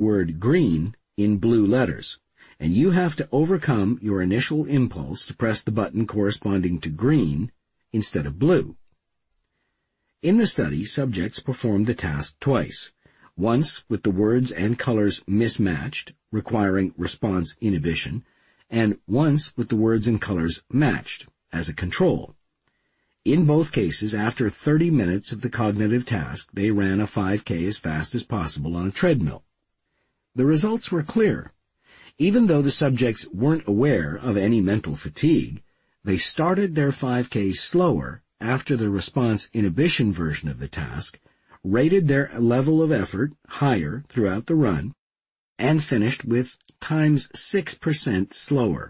word green in blue letters, and you have to overcome your initial impulse to press the button corresponding to green instead of blue. In the study, subjects performed the task twice, once with the words and colors mismatched, requiring response inhibition, and once with the words and colors matched, as a control. In both cases, after 30 minutes of the cognitive task, they ran a 5K as fast as possible on a treadmill. The results were clear. Even though the subjects weren't aware of any mental fatigue, they started their 5K slower after the response inhibition version of the task, rated their level of effort higher throughout the run, and finished with times 6% slower.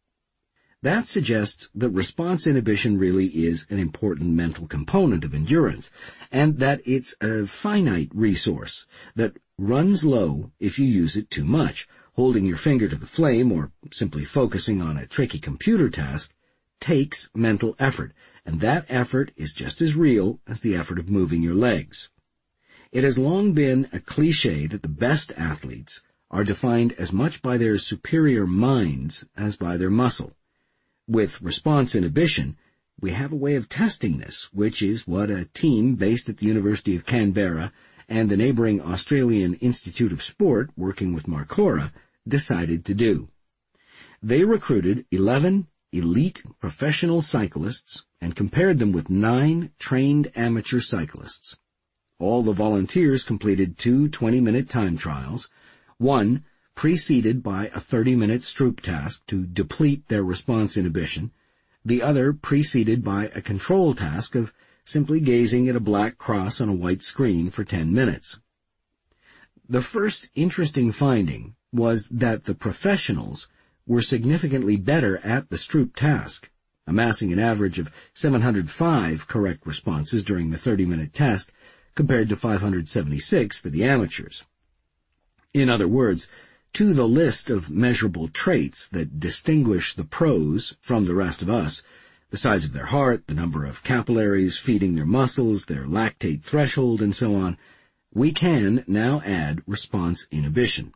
That suggests that response inhibition really is an important mental component of endurance, and that it's a finite resource that runs low if you use it too much. Holding your finger to the flame or simply focusing on a tricky computer task takes mental effort, and that effort is just as real as the effort of moving your legs. It has long been a cliché that the best athletes are defined as much by their superior minds as by their muscle. With response inhibition, we have a way of testing this, which is what a team based at the University of Canberra and the neighboring Australian Institute of Sport, working with Marcora, decided to do. They recruited 11 elite professional cyclists and compared them with 9 trained amateur cyclists. All the volunteers completed 2 20-minute time trials, one preceded by a 30-minute Stroop task to deplete their response inhibition, the other preceded by a control task of simply gazing at a black cross on a white screen for 10 minutes. The first interesting finding was that the professionals were significantly better at the Stroop task, amassing an average of 705 correct responses during the 30-minute test, compared to 576 for the amateurs. In other words, to the list of measurable traits that distinguish the pros from the rest of us, the size of their heart, the number of capillaries feeding their muscles, their lactate threshold, and so on, we can now add response inhibition.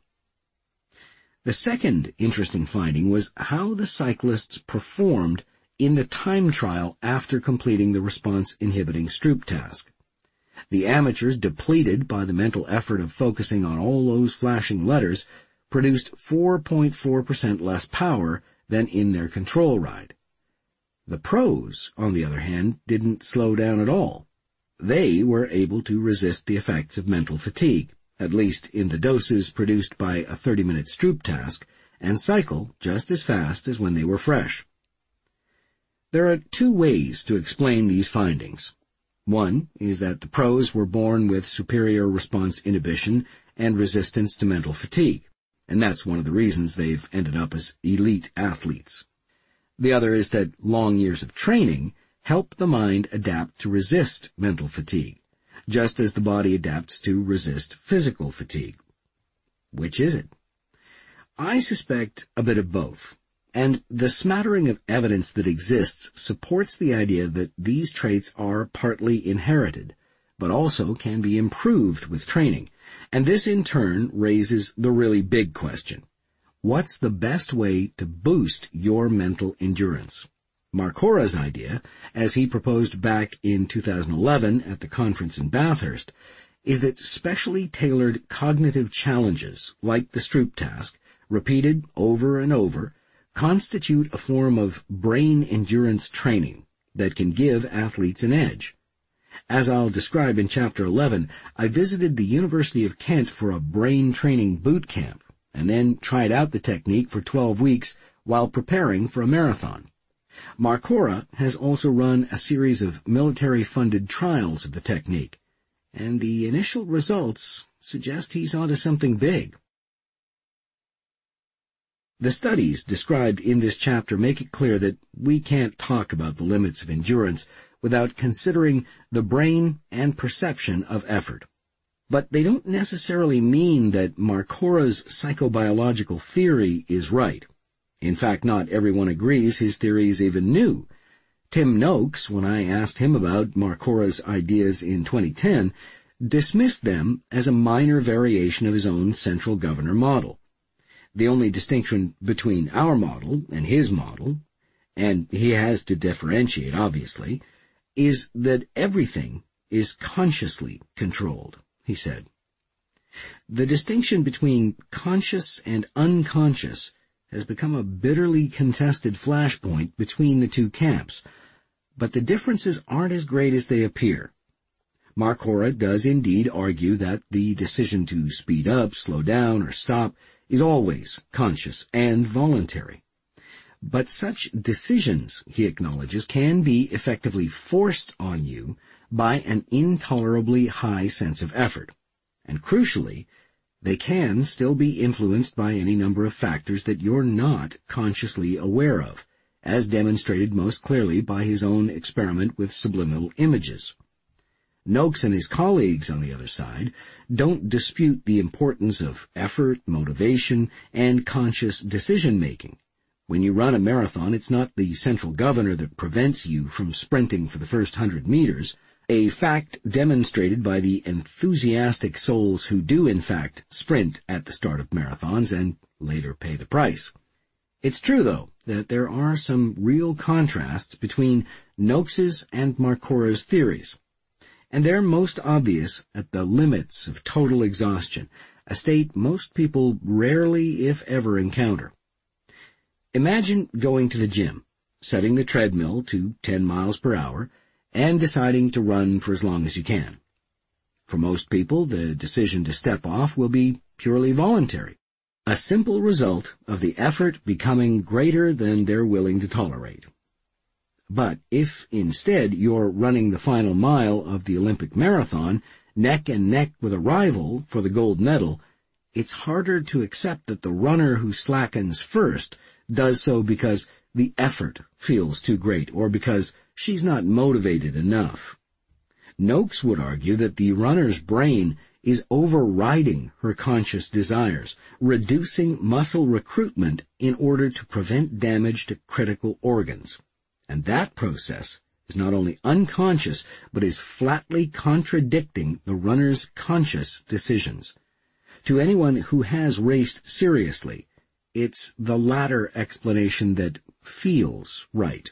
The second interesting finding was how the cyclists performed in the time trial after completing the response-inhibiting Stroop task. The amateurs, depleted by the mental effort of focusing on all those flashing letters, produced 4.4% less power than in their control ride. The pros, on the other hand, didn't slow down at all. They were able to resist the effects of mental fatigue, at least in the doses produced by a 30-minute Stroop task, and cycle just as fast as when they were fresh. There are 2 ways to explain these findings. One is that the pros were born with superior response inhibition and resistance to mental fatigue, and that's one of the reasons they've ended up as elite athletes. The other is that long years of training help the mind adapt to resist mental fatigue, just as the body adapts to resist physical fatigue. Which is it? I suspect a bit of both, and the smattering of evidence that exists supports the idea that these traits are partly inherited, but also can be improved with training, and this in turn raises the really big question. What's the best way to boost your mental endurance? Marcora's idea, as he proposed back in 2011 at the conference in Bathurst, is that specially tailored cognitive challenges, like the Stroop task, repeated over and over, constitute a form of brain endurance training that can give athletes an edge. As I'll describe in Chapter 11, I visited the University of Kent for a brain training boot camp, and then tried out the technique for 12 weeks while preparing for a marathon. Marcora has also run a series of military-funded trials of the technique, and the initial results suggest he's onto something big. The studies described in this chapter make it clear that we can't talk about the limits of endurance without considering the brain and perception of effort. But they don't necessarily mean that Marcora's psychobiological theory is right. In fact, not everyone agrees his theory is even new. Tim Noakes, when I asked him about Marcora's ideas in 2010, dismissed them as a minor variation of his own central governor model. The only distinction between our model and his model, and he has to differentiate, obviously, is that everything is consciously controlled, he said. The distinction between conscious and unconscious has become a bitterly contested flashpoint between the two camps, but the differences aren't as great as they appear. Mark Hora does indeed argue that the decision to speed up, slow down, or stop is always conscious and voluntary. But such decisions, he acknowledges, can be effectively forced on you by an intolerably high sense of effort. And crucially, they can still be influenced by any number of factors that you're not consciously aware of, as demonstrated most clearly by his own experiment with subliminal images. Noakes and his colleagues, on the other side, don't dispute the importance of effort, motivation, and conscious decision-making. When you run a marathon, it's not the central governor that prevents you from sprinting for the first 100 meters, a fact demonstrated by the enthusiastic souls who do, in fact, sprint at the start of marathons and later pay the price. It's true, though, that there are some real contrasts between Noakes's and Mark Hora's theories, and they're most obvious at the limits of total exhaustion, a state most people rarely, if ever, encounter. Imagine going to the gym, setting the treadmill to 10 miles per hour, and deciding to run for as long as you can. For most people, the decision to step off will be purely voluntary, a simple result of the effort becoming greater than they're willing to tolerate. But if instead you're running the final mile of the Olympic marathon, neck and neck with a rival for the gold medal, it's harder to accept that the runner who slackens first does so because the effort feels too great or because she's not motivated enough. Noakes would argue that the runner's brain is overriding her conscious desires, reducing muscle recruitment in order to prevent damage to critical organs. And that process is not only unconscious, but is flatly contradicting the runner's conscious decisions. To anyone who has raced seriously, it's the latter explanation that feels right.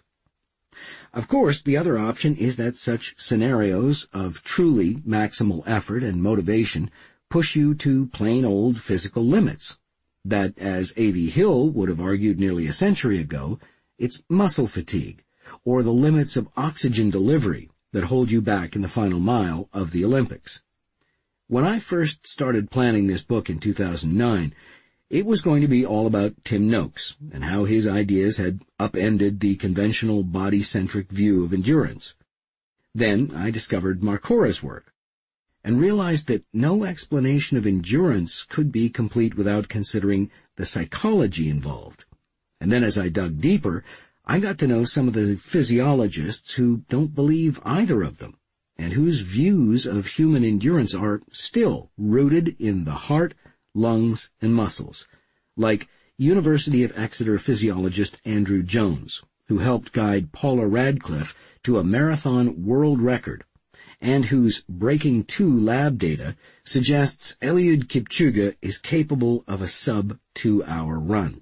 Of course, the other option is that such scenarios of truly maximal effort and motivation push you to plain old physical limits. That, as A.V. Hill would have argued nearly a century ago, it's muscle fatigue, or the limits of oxygen delivery that hold you back in the final mile of the Olympics. When I first started planning this book in 2009, it was going to be all about Tim Noakes and how his ideas had upended the conventional body-centric view of endurance. Then I discovered Mark Hora's work and realized that no explanation of endurance could be complete without considering the psychology involved. And then as I dug deeper, I got to know some of the physiologists who don't believe either of them, and whose views of human endurance are still rooted in the heart, lungs, and muscles, like University of Exeter physiologist Andrew Jones, who helped guide Paula Radcliffe to a marathon world record, and whose Breaking 2 lab data suggests Eliud Kipchoge is capable of a sub-2-hour run.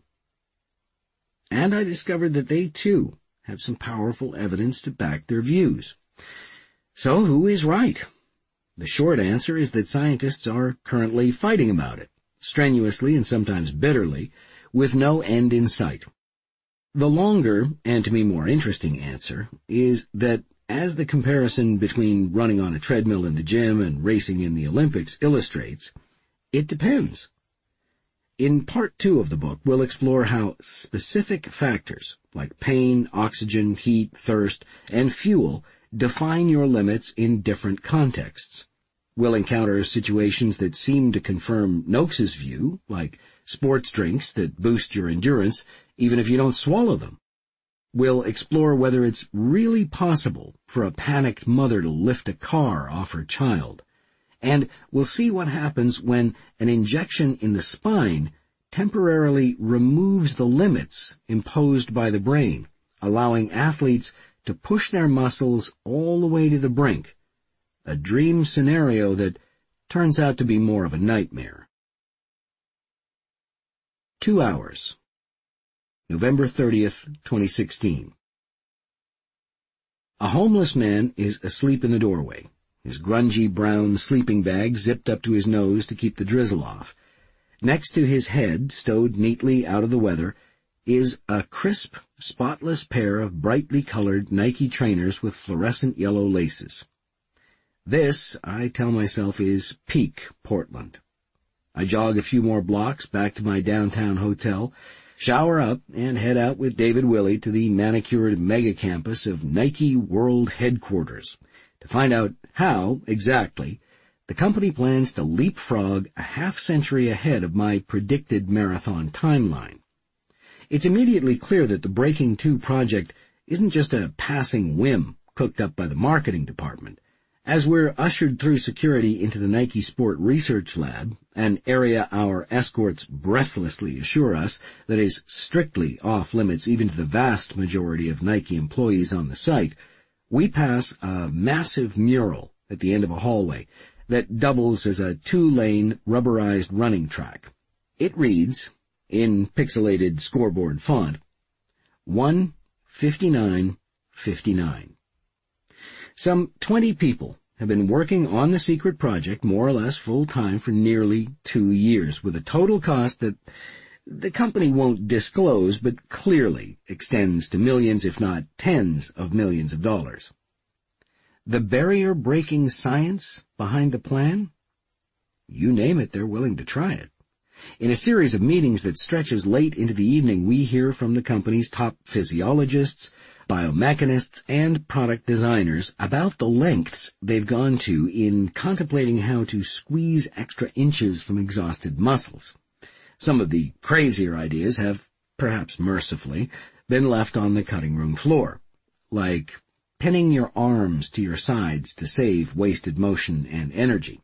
And I discovered that they, too, have some powerful evidence to back their views. So who is right? The short answer is that scientists are currently fighting about it, strenuously and sometimes bitterly, with no end in sight. The longer, and to me more interesting answer, is that as the comparison between running on a treadmill in the gym and racing in the Olympics illustrates, it depends. In Part 2 of the book, we'll explore how specific factors like pain, oxygen, heat, thirst, and fuel define your limits in different contexts. We'll encounter situations that seem to confirm Noakes's view, like sports drinks that boost your endurance even if you don't swallow them. We'll explore whether it's really possible for a panicked mother to lift a car off her child. And we'll see what happens when an injection in the spine temporarily removes the limits imposed by the brain, allowing athletes to push their muscles all the way to the brink, a dream scenario that turns out to be more of a nightmare. 2 hours. November 30th, 2016. A homeless man is asleep in the doorway, his grungy brown sleeping bag zipped up to his nose to keep the drizzle off. Next to his head, stowed neatly out of the weather, is a crisp, spotless pair of brightly colored Nike trainers with fluorescent yellow laces. This, I tell myself, is peak Portland. I jog a few more blocks back to my downtown hotel, shower up, and head out with David Willey to the manicured mega-campus of Nike World Headquarters to find out how, exactly, the company plans to leapfrog a half-century ahead of my predicted marathon timeline. It's immediately clear that the Breaking 2 project isn't just a passing whim cooked up by the marketing department. As we're ushered through security into the Nike Sport Research Lab, an area our escorts breathlessly assure us that is strictly off-limits even to the vast majority of Nike employees on the site, we pass a massive mural at the end of a hallway that doubles as a 2-lane rubberized running track. It reads, in pixelated scoreboard font, 1:59:59. Some 20 people have been working on the secret project more or less full-time for nearly 2 years, with a total cost that the company won't disclose, but clearly extends to millions, if not tens of millions of dollars. The barrier-breaking science behind the plan? You name it, they're willing to try it. In a series of meetings that stretches late into the evening, we hear from the company's top physiologists, biomechanists, and product designers about the lengths they've gone to in contemplating how to squeeze extra inches from exhausted muscles. Some of the crazier ideas have, perhaps mercifully, been left on the cutting room floor, like pinning your arms to your sides to save wasted motion and energy.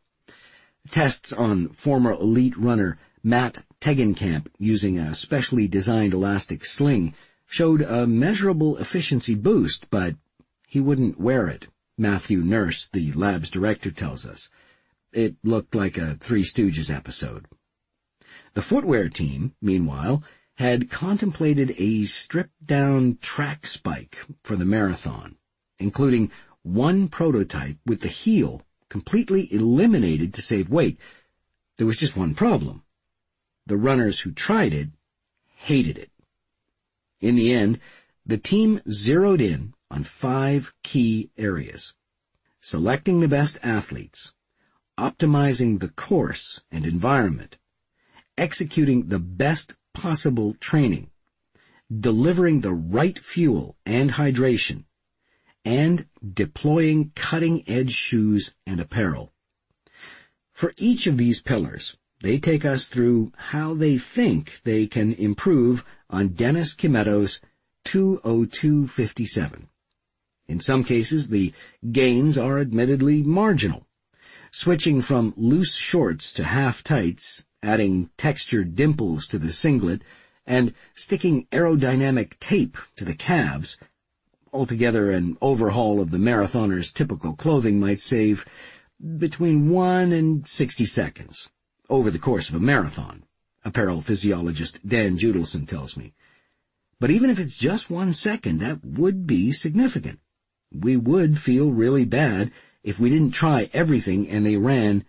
Tests on former elite runner Matt Tegenkamp using a specially designed elastic sling showed a measurable efficiency boost, but he wouldn't wear it, Matthew Nurse, the lab's director, tells us. It looked like a Three Stooges episode. The footwear team, meanwhile, had contemplated a stripped-down track spike for the marathon, including one prototype with the heel completely eliminated to save weight. There was just one problem. The runners who tried it hated it. In the end, the team zeroed in on 5 key areas: selecting the best athletes, optimizing the course and environment, executing the best possible training, delivering the right fuel and hydration, and deploying cutting-edge shoes and apparel. For each of these pillars, they take us through how they think they can improve on Dennis Kimetto's 2:02:57. In some cases, the gains are admittedly marginal. Switching from loose shorts to half-tights, adding textured dimples to the singlet, and sticking aerodynamic tape to the calves. Altogether, an overhaul of the marathoner's typical clothing might save between 1 and 60 seconds over the course of a marathon, apparel physiologist Dan Judelson tells me. But even if it's just 1 second, that would be significant. We would feel really bad if we didn't try everything and they ran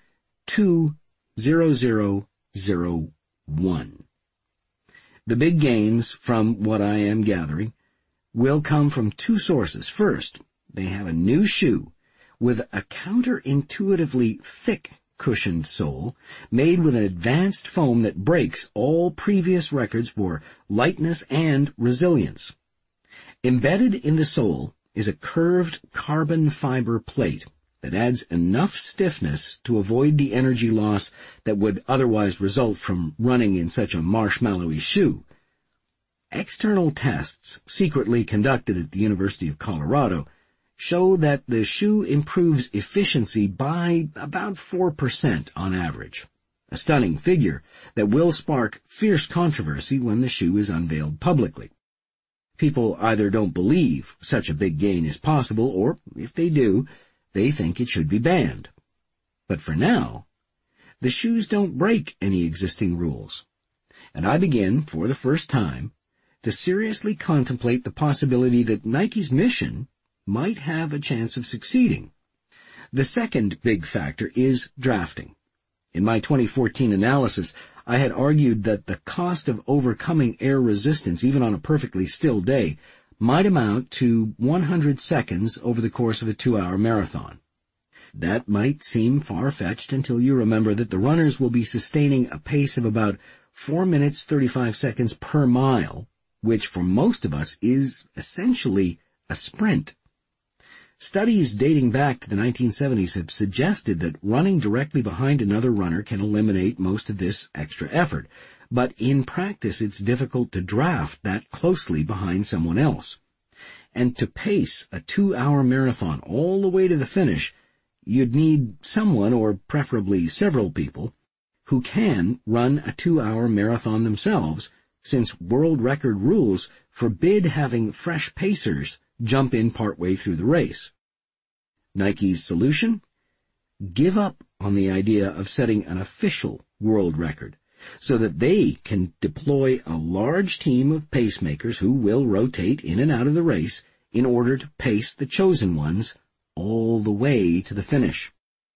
2:00:01. The big gains, from what I am gathering, will come from 2 sources. First, they have a new shoe with a counterintuitively thick cushioned sole made with an advanced foam that breaks all previous records for lightness and resilience. Embedded in the sole is a curved carbon fiber plate that adds enough stiffness to avoid the energy loss that would otherwise result from running in such a marshmallowy shoe. External tests, secretly conducted at the University of Colorado, show that the shoe improves efficiency by about 4% on average, a stunning figure that will spark fierce controversy when the shoe is unveiled publicly. People either don't believe such a big gain is possible, or, if they do, they think it should be banned. But for now, the shoes don't break any existing rules. And I begin, for the first time, to seriously contemplate the possibility that Nike's mission might have a chance of succeeding. The second big factor is drafting. In my 2014 analysis, I had argued that the cost of overcoming air resistance, even on a perfectly still day, might amount to 100 seconds over the course of a 2-hour marathon. That might seem far-fetched until you remember that the runners will be sustaining a pace of about 4 minutes 35 seconds per mile, which for most of us is essentially a sprint. Studies dating back to the 1970s have suggested that running directly behind another runner can eliminate most of this extra effort, but in practice it's difficult to draft that closely behind someone else. And to pace a 2-hour marathon all the way to the finish, you'd need someone, or preferably several people, who can run a 2-hour marathon themselves, since world record rules forbid having fresh pacers jump in partway through the race. Nike's solution? Give up on the idea of setting an official world record, so that they can deploy a large team of pacemakers who will rotate in and out of the race in order to pace the chosen ones all the way to the finish.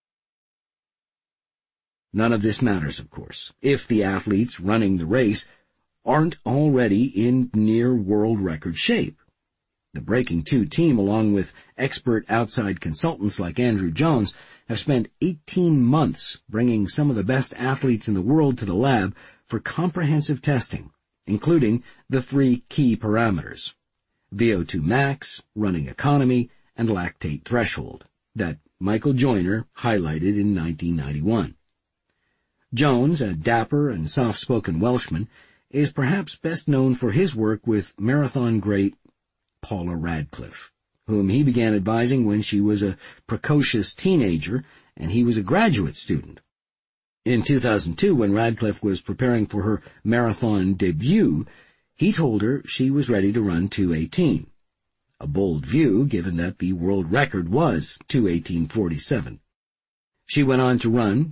None of this matters, of course, if the athletes running the race aren't already in near world record shape. The Breaking 2 team, along with expert outside consultants like Andrew Jones, have spent 18 months bringing some of the best athletes in the world to the lab for comprehensive testing, including the 3 key parameters: VO2 max, running economy, and lactate threshold, that Michael Joyner highlighted in 1991. Jones, a dapper and soft-spoken Welshman, is perhaps best known for his work with marathon great Paula Radcliffe, whom he began advising when she was a precocious teenager and he was a graduate student. In 2002, when Radcliffe was preparing for her marathon debut, he told her she was ready to run 2:18. A bold view, given that the world record was 2:18:47. She went on to run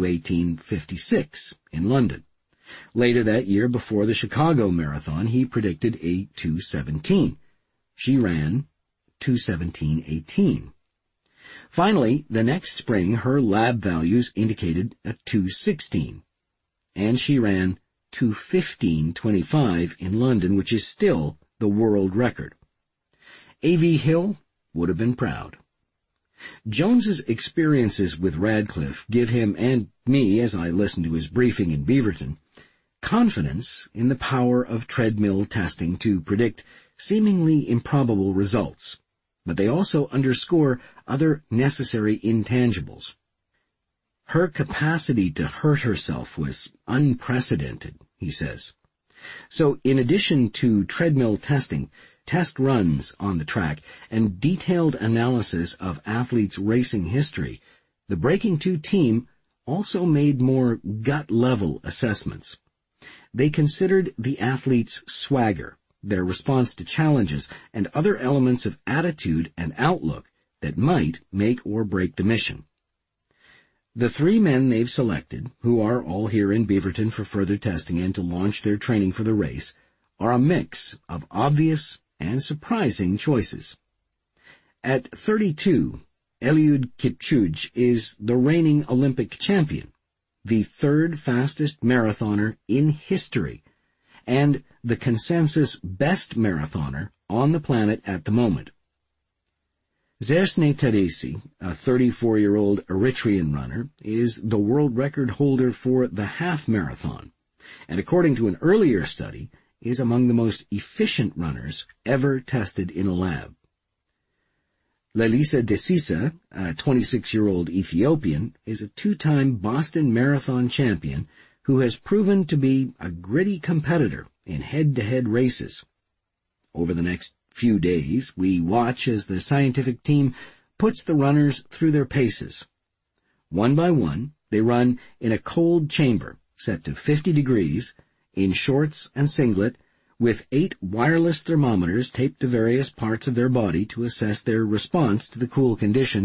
2:18:56 in London. Later that year, before the Chicago Marathon, he predicted a 2:17. She ran 2:17:18. Finally, the next spring, her lab values indicated a 2:16, and she ran 2:15:25 in London, which is still the world record. A.V. Hill would have been proud. Jones's experiences with Radcliffe give him, and me as I listened to his briefing in Beaverton, confidence in the power of treadmill testing to predict seemingly improbable results, but they also underscore other necessary intangibles. Her capacity to hurt herself was unprecedented, he says. So in addition to treadmill testing, test runs on the track, and detailed analysis of athletes' racing history, the Breaking 2 team also made more gut-level assessments. They considered the athletes' swagger, their response to challenges, and other elements of attitude and outlook that might make or break the mission. The 3 men they've selected, who are all here in Beaverton for further testing and to launch their training for the race, are a mix of obvious and surprising choices. At 32, Eliud Kipchoge is the reigning Olympic champion, the 3rd fastest marathoner in history, and the consensus best marathoner on the planet at the moment. Zersne Teresi, a 34-year-old Eritrean runner, is the world record holder for the half marathon, and according to an earlier study, is among the most efficient runners ever tested in a lab. Lelisa Desisa, a 26-year-old Ethiopian, is a 2-time Boston Marathon champion who has proven to be a gritty competitor in head-to-head races. Over the next few days, we watch as the scientific team puts the runners through their paces. One by one, they run in a cold chamber set to 50 degrees, in shorts and singlet, with 8 wireless thermometers taped to various parts of their body to assess their response to the cool conditions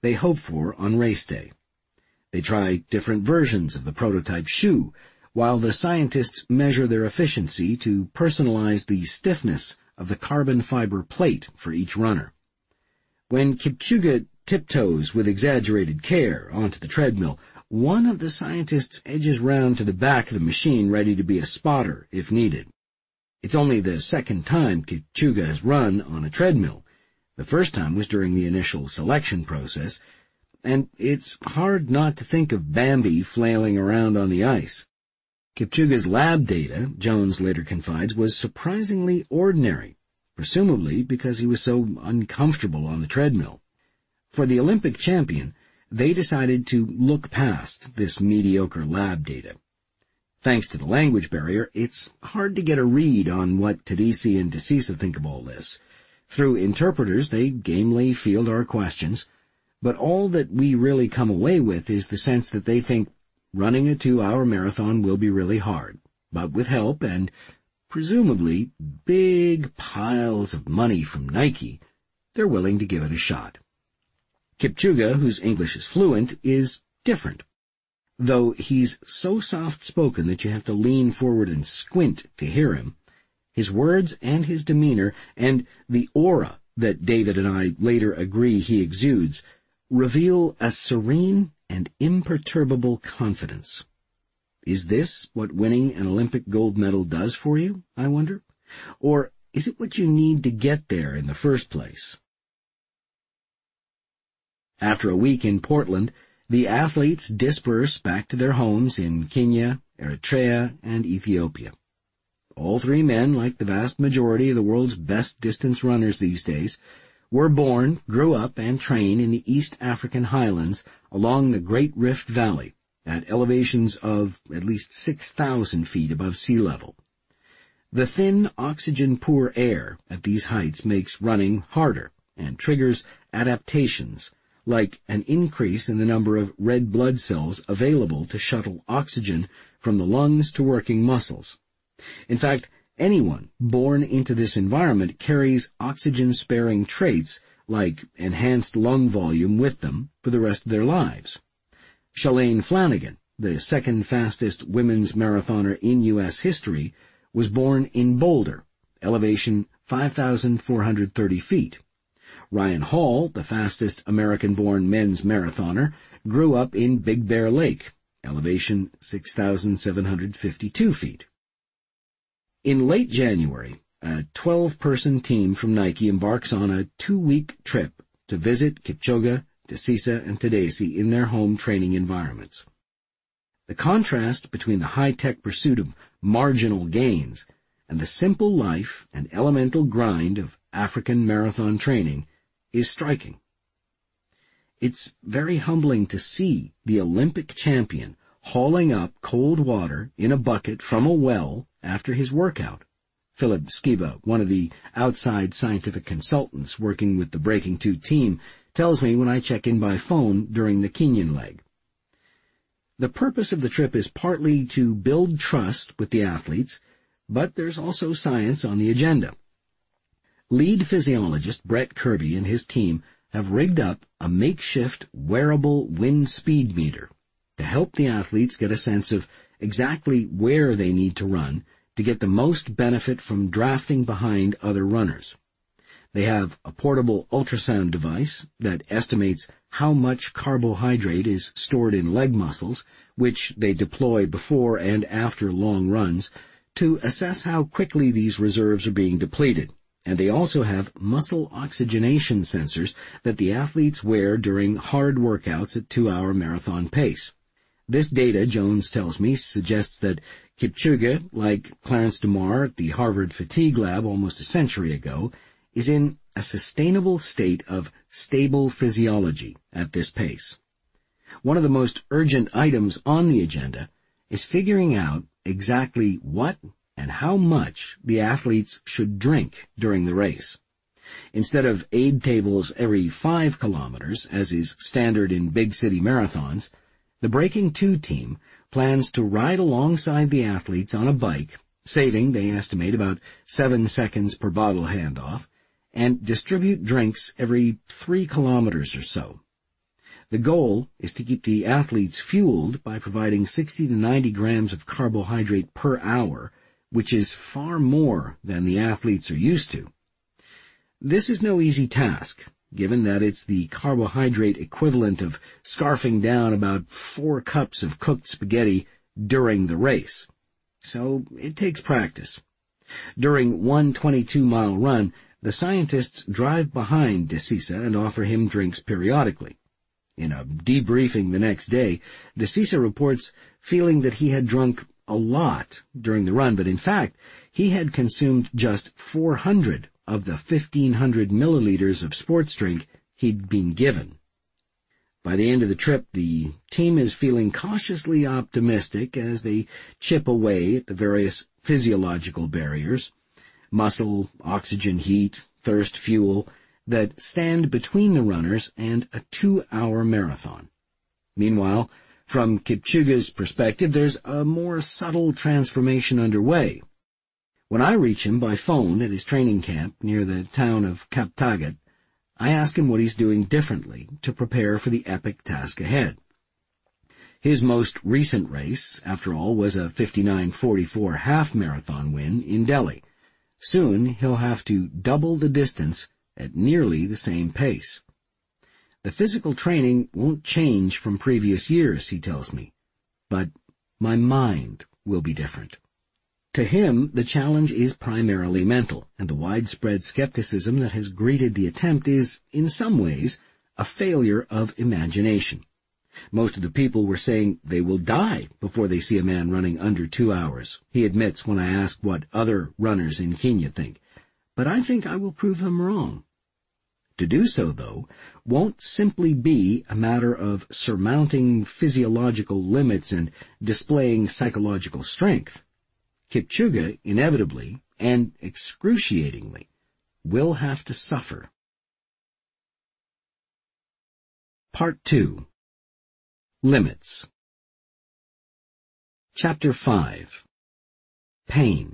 they hope for on race day. They try different versions of the prototype shoe, while the scientists measure their efficiency to personalize the stiffness of the carbon fiber plate for each runner. When Kipchoge tiptoes with exaggerated care onto the treadmill, one of the scientists edges round to the back of the machine ready to be a spotter if needed. It's only the second time Kipchoge has run on a treadmill. The first time was during the initial selection process, and it's hard not to think of Bambi flailing around on the ice. Kipchoge's lab data, Jones later confides, was surprisingly ordinary, presumably because he was so uncomfortable on the treadmill. For the Olympic champion, they decided to look past this mediocre lab data. Thanks to the language barrier, it's hard to get a read on what Tadesse and Desisa think of all this. Through interpreters, they gamely field our questions, but all that we really come away with is the sense that they think running a 2-hour marathon will be really hard, but with help and, presumably, big piles of money from Nike, they're willing to give it a shot. Kipchoge, whose English is fluent, is different. Though he's so soft-spoken that you have to lean forward and squint to hear him, his words and his demeanor, and the aura that David and I later agree he exudes, reveal a serene and imperturbable confidence. Is this what winning an Olympic gold medal does for you, I wonder? Or is it what you need to get there in the first place? After a week in Portland, the athletes disperse back to their homes in Kenya, Eritrea, and Ethiopia. All three men, like the vast majority of the world's best distance runners these days, were born, grew up, and trained in the East African highlands along the Great Rift Valley at elevations of at least 6,000 feet above sea level. The thin, oxygen-poor air at these heights makes running harder and triggers adaptations, like an increase in the number of red blood cells available to shuttle oxygen from the lungs to working muscles. In fact, anyone born into this environment carries oxygen-sparing traits like enhanced lung volume with them for the rest of their lives. Shalane Flanagan, the second fastest women's marathoner in U.S. history, was born in Boulder, elevation 5,430 feet. Ryan Hall, the fastest American-born men's marathoner, grew up in Big Bear Lake, elevation 6,752 feet. In late January, a 12-person team from Nike embarks on a 2-week trip to visit Kipchoge, Desisa, and Tadesse in their home training environments. The contrast between the high-tech pursuit of marginal gains and the simple life and elemental grind of African marathon training is striking. It's very humbling to see the Olympic champion hauling up cold water in a bucket from a well after his workout. Philip Skiba, one of the outside scientific consultants working with the Breaking 2 team, tells me when I check in by phone during the Kenyan leg. The purpose of the trip is partly to build trust with the athletes, but there's also science on the agenda. Lead physiologist Brett Kirby and his team have rigged up a makeshift wearable wind speed meter to help the athletes get a sense of exactly where they need to run to get the most benefit from drafting behind other runners. They have a portable ultrasound device that estimates how much carbohydrate is stored in leg muscles, which they deploy before and after long runs, to assess how quickly these reserves are being depleted. And they also have muscle oxygenation sensors that the athletes wear during hard workouts at 2-hour marathon pace. This data, Jones tells me, suggests that Kipchoge, like Clarence DeMar at the Harvard Fatigue Lab almost a century ago, is in a sustainable state of stable physiology at this pace. One of the most urgent items on the agenda is figuring out exactly what and how much the athletes should drink during the race. Instead of aid tables every 5 kilometers, as is standard in big city marathons, the Breaking 2 team plans to ride alongside the athletes on a bike, saving, they estimate, about 7 seconds per bottle handoff, and distribute drinks every 3 kilometers or so. The goal is to keep the athletes fueled by providing 60 to 90 grams of carbohydrate per hour, which is far more than the athletes are used to. This is no easy task, given that it's the carbohydrate equivalent of scarfing down about 4 cups of cooked spaghetti during the race. So it takes practice. During one 22-mile run, the scientists drive behind de Cisa and offer him drinks periodically. In a debriefing the next day, de Cisa reports feeling that he had drunk a lot during the run, but in fact, he had consumed just 400 of the 1,500 milliliters of sports drink he'd been given. By the end of the trip, the team is feeling cautiously optimistic as they chip away at the various physiological barriers, muscle, oxygen, heat, thirst, fuel, that stand between the runners and a 2-hour marathon. Meanwhile, from Kipchoge's perspective, there's a more subtle transformation underway. When I reach him by phone at his training camp near the town of Kaptagat, I ask him what he's doing differently to prepare for the epic task ahead. His most recent race, after all, was a 59:44 half-marathon win in Delhi. Soon he'll have to double the distance at nearly the same pace. The physical training won't change from previous years, he tells me, but my mind will be different. To him, the challenge is primarily mental, and the widespread skepticism that has greeted the attempt is, in some ways, a failure of imagination. Most of the people were saying they will die before they see a man running under 2 hours, he admits when I ask what other runners in Kenya think. But I think I will prove them wrong. To do so, though, won't simply be a matter of surmounting physiological limits and displaying psychological strength. Kipchoge, inevitably and excruciatingly, will have to suffer. Part 2. Limits. Chapter 5. Pain.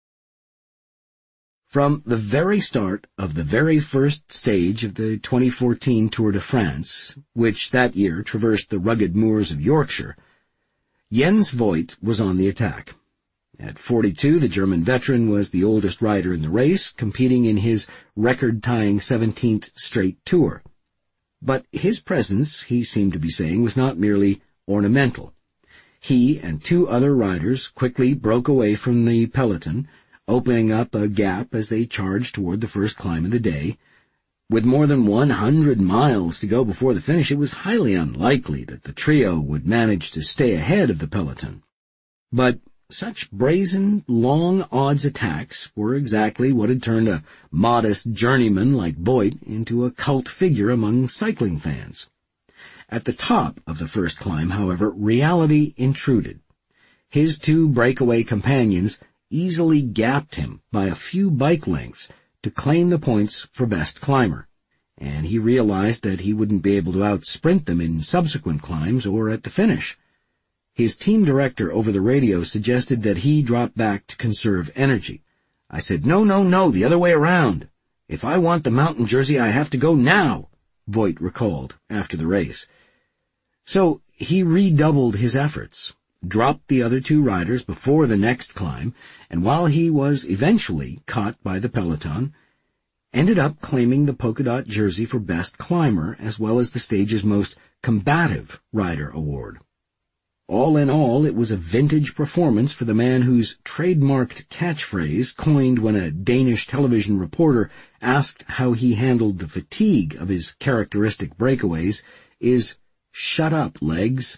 From the very start of the very first stage of the 2014 Tour de France, which that year traversed the rugged moors of Yorkshire, Jens Voigt was on the attack. At 42, the German veteran was the oldest rider in the race, competing in his record-tying 17th straight tour. But his presence, he seemed to be saying, was not merely ornamental. He and 2 other riders quickly broke away from the peloton, opening up a gap as they charged toward the first climb of the day. With more than 100 miles to go before the finish, it was highly unlikely that the trio would manage to stay ahead of the peloton. But such brazen, long odds attacks were exactly what had turned a modest journeyman like Voigt into a cult figure among cycling fans. At the top of the first climb, however, reality intruded. His 2 breakaway companions easily gapped him by a few bike lengths to claim the points for best climber, and he realized that he wouldn't be able to outsprint them in subsequent climbs or at the finish. His team director over the radio suggested that he drop back to conserve energy. I said, No, the other way around. If I want the mountain jersey, I have to go now, Voigt recalled after the race. So he redoubled his efforts, dropped the other 2 riders before the next climb, and while he was eventually caught by the peloton, ended up claiming the polka dot jersey for best climber as well as the stage's most combative rider award. All in all, it was a vintage performance for the man whose trademarked catchphrase, coined when a Danish television reporter asked how he handled the fatigue of his characteristic breakaways, is, "Shut up, legs."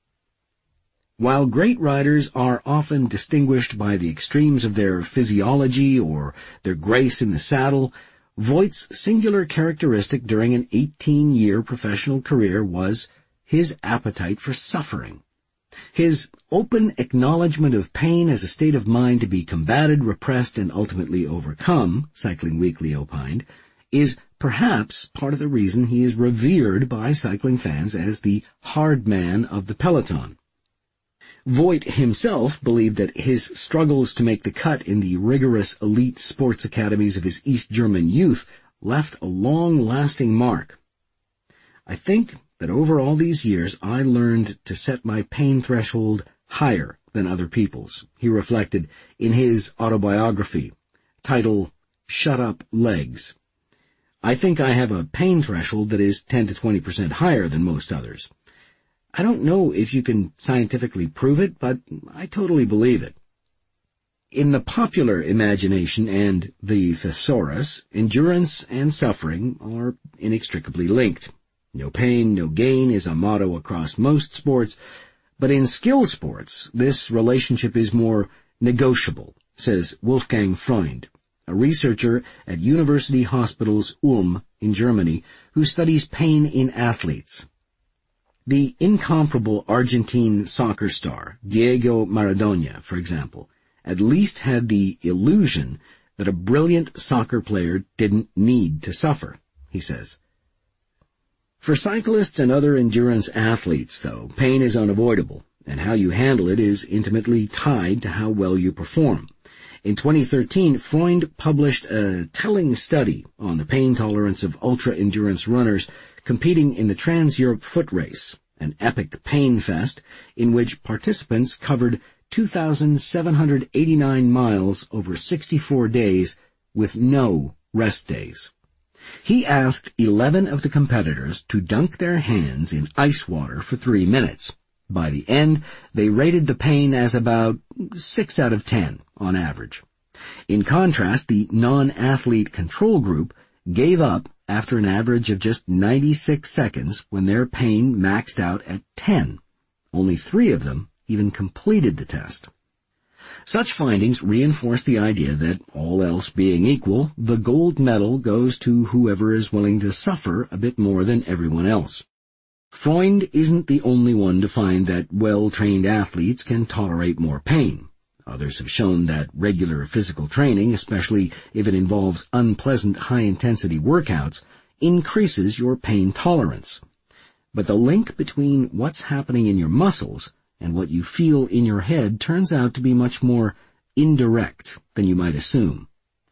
While great riders are often distinguished by the extremes of their physiology or their grace in the saddle, Voigt's singular characteristic during an 18-year professional career was his appetite for suffering. His open acknowledgement of pain as a state of mind to be combated, repressed, and ultimately overcome, Cycling Weekly opined, is perhaps part of the reason he is revered by cycling fans as the hard man of the peloton. Voigt himself believed that his struggles to make the cut in the rigorous elite sports academies of his East German youth left a long-lasting mark. I think that over all these years I learned to set my pain threshold higher than other people's, he reflected in his autobiography, titled Shut Up Legs. I think I have a pain threshold that is 10 to 20% higher than most others. I don't know if you can scientifically prove it, but I totally believe it. In the popular imagination and the thesaurus, endurance and suffering are inextricably linked. No pain, no gain is a motto across most sports, but in skill sports, this relationship is more negotiable, says Wolfgang Freund, a researcher at University Hospitals Ulm in Germany who studies pain in athletes. The incomparable Argentine soccer star, Diego Maradona, for example, at least had the illusion that a brilliant soccer player didn't need to suffer, he says. For cyclists and other endurance athletes, though, pain is unavoidable, and how you handle it is intimately tied to how well you perform. In 2013, Freund published a telling study on the pain tolerance of ultra-endurance runners competing in the Trans-Europe Foot Race, an epic pain fest in which participants covered 2,789 miles over 64 days with no rest days. He asked 11 of the competitors to dunk their hands in ice water for 3 minutes. By the end, they rated the pain as about 6 out of 10 on average. In contrast, the non-athlete control group gave up after an average of just 96 seconds when their pain maxed out at 10. Only 3 of them even completed the test. Such findings reinforce the idea that, all else being equal, the gold medal goes to whoever is willing to suffer a bit more than everyone else. Freund isn't the only one to find that well-trained athletes can tolerate more pain. Others have shown that regular physical training, especially if it involves unpleasant high-intensity workouts, increases your pain tolerance. But the link between what's happening in your muscles and what you feel in your head turns out to be much more indirect than you might assume.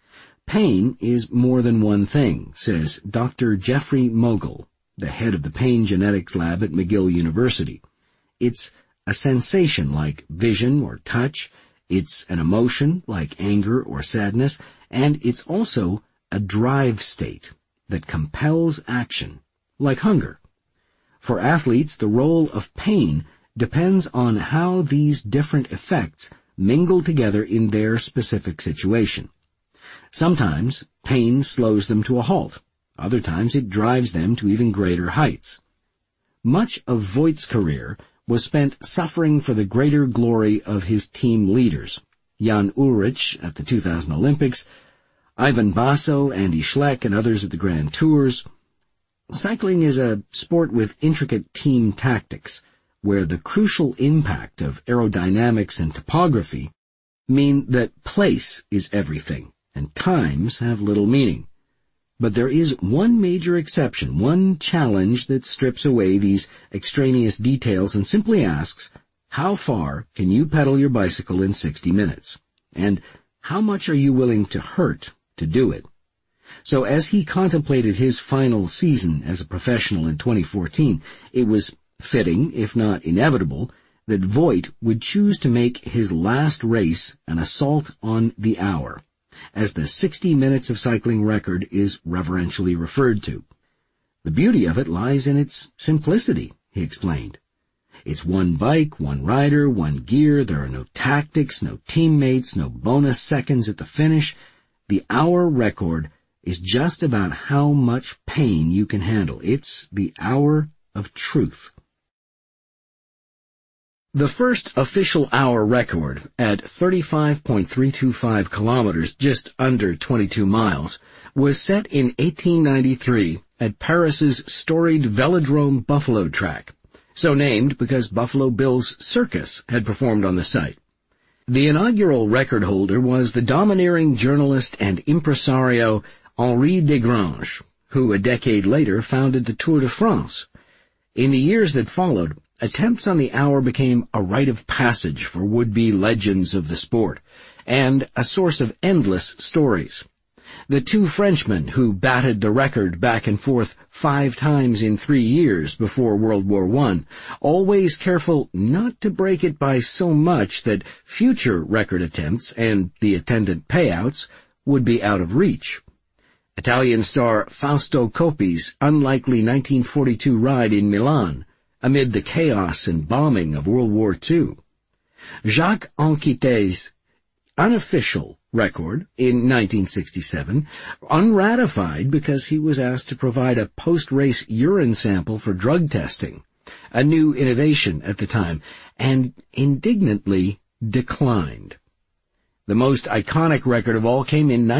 Pain is more than one thing, says Dr. Jeffrey Mogul, the head of the Pain Genetics Lab at McGill University. It's a sensation like vision or touch, it's an emotion like anger or sadness, and it's also a drive state that compels action, like hunger. For athletes, the role of pain depends on how these different effects mingle together in their specific situation. Sometimes pain slows them to a halt. Other times it drives them to even greater heights. Much of Voigt's career was spent suffering for the greater glory of his team leaders, Jan Ullrich at the 2000 Olympics, Ivan Basso, Andy Schleck, and others at the Grand Tours. Cycling is a sport with intricate team tactics, where the crucial impact of aerodynamics and topography mean that place is everything, and times have little meaning. But there is one major exception, one challenge that strips away these extraneous details and simply asks, how far can you pedal your bicycle in 60 minutes? And how much are you willing to hurt to do it? So as he contemplated his final season as a professional in 2014, it was fitting, if not inevitable, that Voigt would choose to make his last race an assault on the hour, as the 60 minutes of cycling record is reverentially referred to. The beauty of it lies in its simplicity, he explained. It's one bike, one rider, one gear. There are no tactics, no teammates, no bonus seconds at the finish. The hour record is just about how much pain you can handle. It's the hour of truth. The first official hour record, at 35.325 kilometers, just under 22 miles, was set in 1893 at Paris's storied Velodrome Buffalo track, so named because Buffalo Bill's Circus had performed on the site. The inaugural record holder was the domineering journalist and impresario Henri Desgranges, who a decade later founded the Tour de France. In the years that followed, attempts on the hour became a rite of passage for would-be legends of the sport, and a source of endless stories. The two Frenchmen who batted the record back and forth 5 times in 3 years before World War I, always careful not to break it by so much that future record attempts and the attendant payouts would be out of reach. Italian star Fausto Coppi's unlikely 1942 ride in Milan, amid the chaos and bombing of World War II. Jacques Anquetet's unofficial record in 1967, unratified because he was asked to provide a post-race urine sample for drug testing, a new innovation at the time, and indignantly declined. The most iconic record of all came in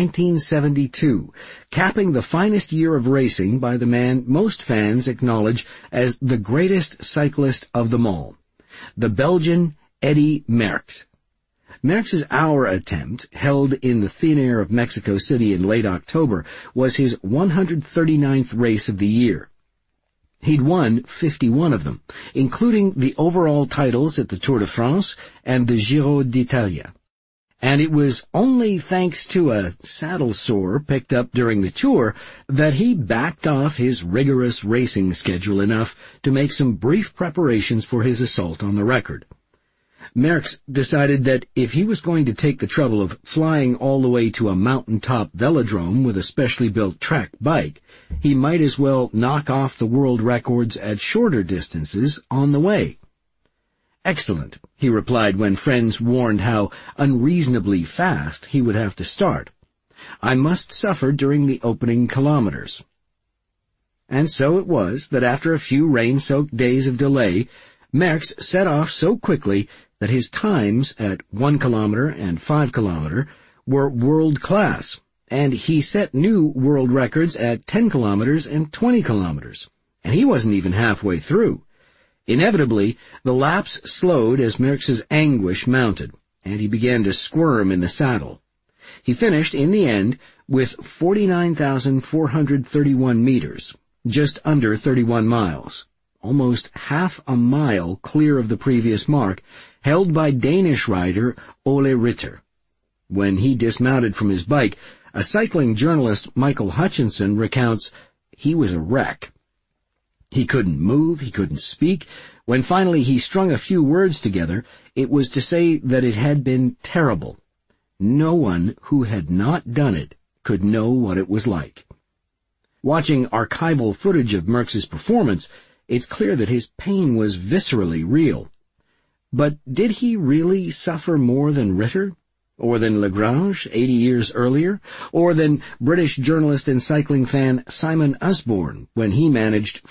1972, capping the finest year of racing by the man most fans acknowledge as the greatest cyclist of them all, the Belgian Eddy Merckx. Merckx's hour attempt, held in the thin air of Mexico City in late October, was his 139th race of the year. He'd won 51 of them, including the overall titles at the Tour de France and the Giro d'Italia. And it was only thanks to a saddle sore picked up during the tour that he backed off his rigorous racing schedule enough to make some brief preparations for his assault on the record. Merckx decided that if he was going to take the trouble of flying all the way to a mountaintop velodrome with a specially built track bike, he might as well knock off the world records at shorter distances on the way. "Excellent," he replied when friends warned how unreasonably fast he would have to start. "I must suffer during the opening kilometers." And so it was that after a few rain-soaked days of delay, Merckx set off so quickly that his times at 1 kilometer and 5 kilometer were world-class, and he set new world records at 10 kilometers and 20 kilometers, and he wasn't even halfway through. Inevitably, the laps slowed as Merckx's anguish mounted, and he began to squirm in the saddle. He finished, in the end, with 49,431 meters, just under 31 miles, almost half a mile clear of the previous mark, held by Danish rider Ole Ritter. When he dismounted from his bike, a cycling journalist, Michael Hutchinson, recounts, he was a wreck. He couldn't move, he couldn't speak. When finally he strung a few words together, it was to say that it had been terrible. No one who had not done it could know what it was like. Watching archival footage of Merckx's performance, it's clear that his pain was viscerally real. But did he really suffer more than Ritter? Or than Lagrange 80 years earlier? Or than British journalist and cycling fan Simon Usborne when he managed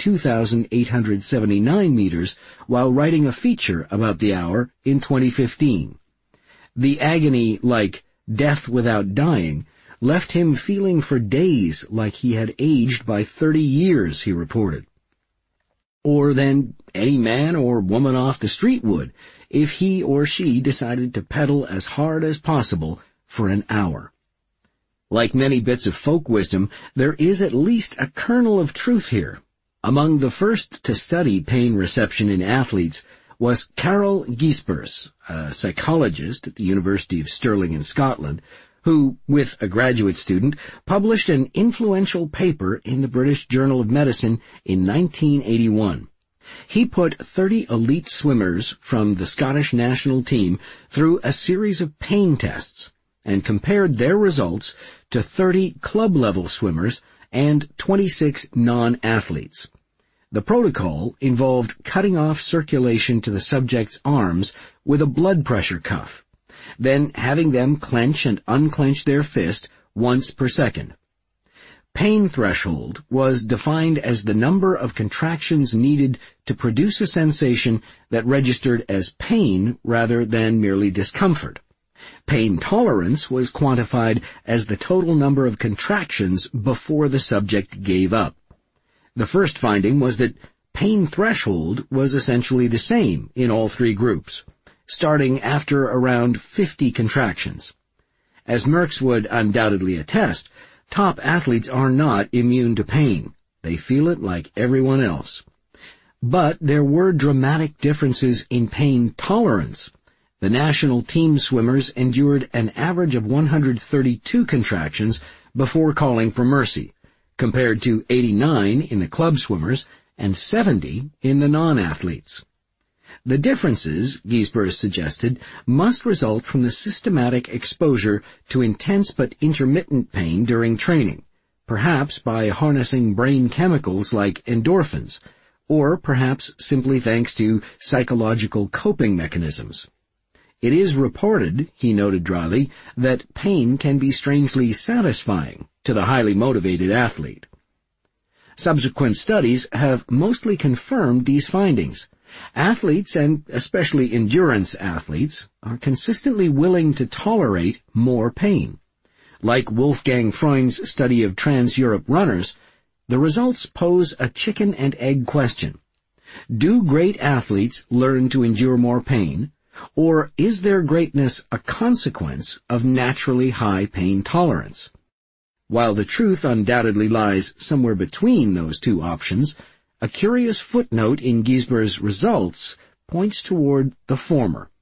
42,879 meters while writing a feature about the hour in 2015? The agony, like death without dying, left him feeling for days like he had aged by 30 years, he reported. Or than any man or woman off the street would, if he or she decided to pedal as hard as possible for an hour. Like many bits of folk wisdom, there is at least a kernel of truth here. Among the first to study pain reception in athletes was Carol Giespers, a psychologist at the University of Stirling in Scotland, who, with a graduate student, published an influential paper in the British Journal of Medicine in 1981. He put 30 elite swimmers from the Scottish national team through a series of pain tests and compared their results to 30 club-level swimmers and 26 non-athletes. The protocol involved cutting off circulation to the subject's arms with a blood pressure cuff, then having them clench and unclench their fist once per second. Pain threshold was defined as the number of contractions needed to produce a sensation that registered as pain rather than merely discomfort. Pain tolerance was quantified as the total number of contractions before the subject gave up. The first finding was that pain threshold was essentially the same in all three groups, starting after around 50 contractions. As Merckx would undoubtedly attest, top athletes are not immune to pain. They feel it like everyone else. But there were dramatic differences in pain tolerance. The national team swimmers endured an average of 132 contractions before calling for mercy, compared to 89 in the club swimmers and 70 in the non-athletes. The differences, Giesbers suggested, must result from the systematic exposure to intense but intermittent pain during training, perhaps by harnessing brain chemicals like endorphins, or perhaps simply thanks to psychological coping mechanisms. It is reported, he noted dryly, that pain can be strangely satisfying to the highly motivated athlete. Subsequent studies have mostly confirmed these findings. Athletes, and especially endurance athletes, are consistently willing to tolerate more pain. Like Wolfgang Freund's study of trans-Europe runners, the results pose a chicken and egg question. Do great athletes learn to endure more pain, or is their greatness a consequence of naturally high pain tolerance? While the truth undoubtedly lies somewhere between those two options, a curious footnote in Giesbers' results points toward the former.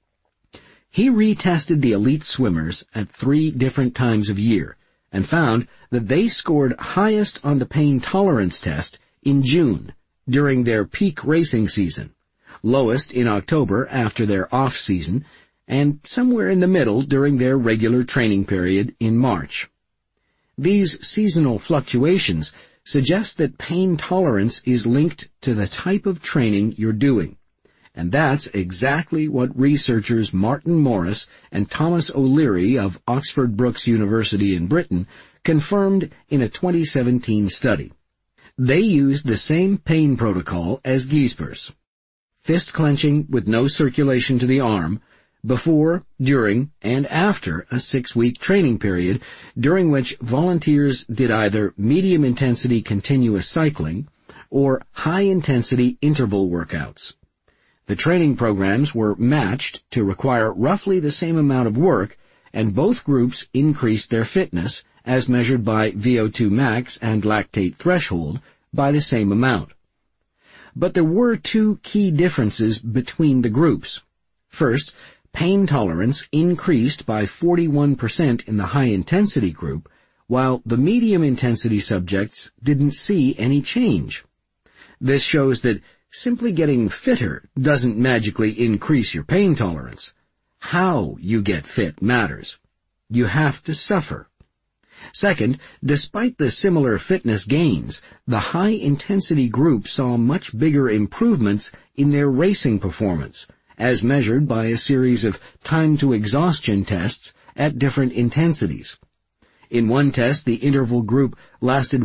He retested the elite swimmers at 3 different times of year and found that they scored highest on the pain tolerance test in June during their peak racing season, lowest in October after their off-season, and somewhere in the middle during their regular training period in March. These seasonal fluctuations suggest that pain tolerance is linked to the type of training you're doing. And that's exactly what researchers Martin Morris and Thomas O'Leary of Oxford Brookes University in Britain confirmed in a 2017 study. They used the same pain protocol as Giesbers: fist clenching with no circulation to the arm, before, during, and after a 6-week training period during which volunteers did either medium-intensity continuous cycling or high-intensity interval workouts. The training programs were matched to require roughly the same amount of work, and both groups increased their fitness, as measured by VO2 max and lactate threshold, by the same amount. But there were 2 key differences between the groups. First, pain tolerance increased by 41% in the high-intensity group, while the medium-intensity subjects didn't see any change. This shows that simply getting fitter doesn't magically increase your pain tolerance. How you get fit matters. You have to suffer. Second, despite the similar fitness gains, the high-intensity group saw much bigger improvements in their racing performance, as measured by a series of time-to-exhaustion tests at different intensities. In one test, the interval group lasted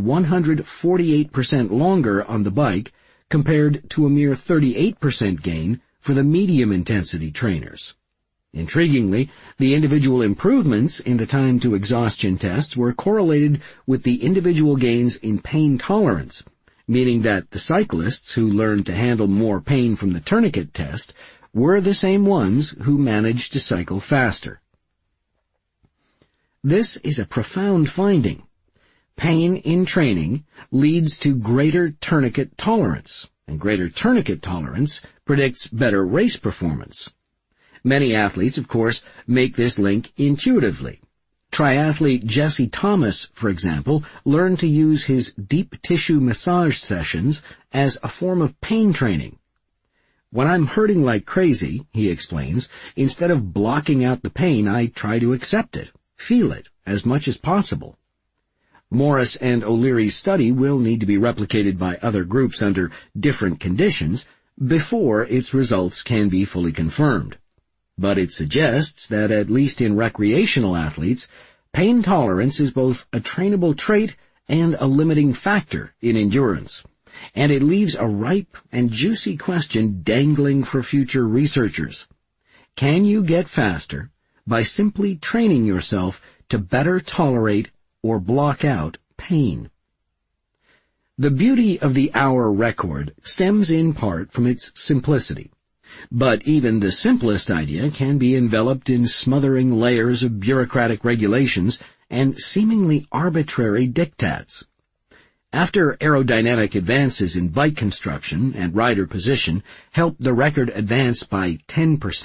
148% longer on the bike, compared to a mere 38% gain for the medium-intensity trainers. Intriguingly, the individual improvements in the time-to-exhaustion tests were correlated with the individual gains in pain tolerance, meaning that the cyclists who learned to handle more pain from the tourniquet test were the same ones who managed to cycle faster. This is a profound finding. Pain in training leads to greater tourniquet tolerance, and greater tourniquet tolerance predicts better race performance. Many athletes, of course, make this link intuitively. Triathlete Jesse Thomas, for example, learned to use his deep tissue massage sessions as a form of pain training. When I'm hurting like crazy, he explains, instead of blocking out the pain, I try to accept it, feel it, as much as possible. Morris and O'Leary's study will need to be replicated by other groups under different conditions before its results can be fully confirmed. But it suggests that, at least in recreational athletes, pain tolerance is both a trainable trait and a limiting factor in endurance. And it leaves a ripe and juicy question dangling for future researchers. Can you get faster by simply training yourself to better tolerate or block out pain? The beauty of the hour record stems in part from its simplicity. But even the simplest idea can be enveloped in smothering layers of bureaucratic regulations and seemingly arbitrary diktats. After aerodynamic advances in bike construction and rider position helped the record advance by 10%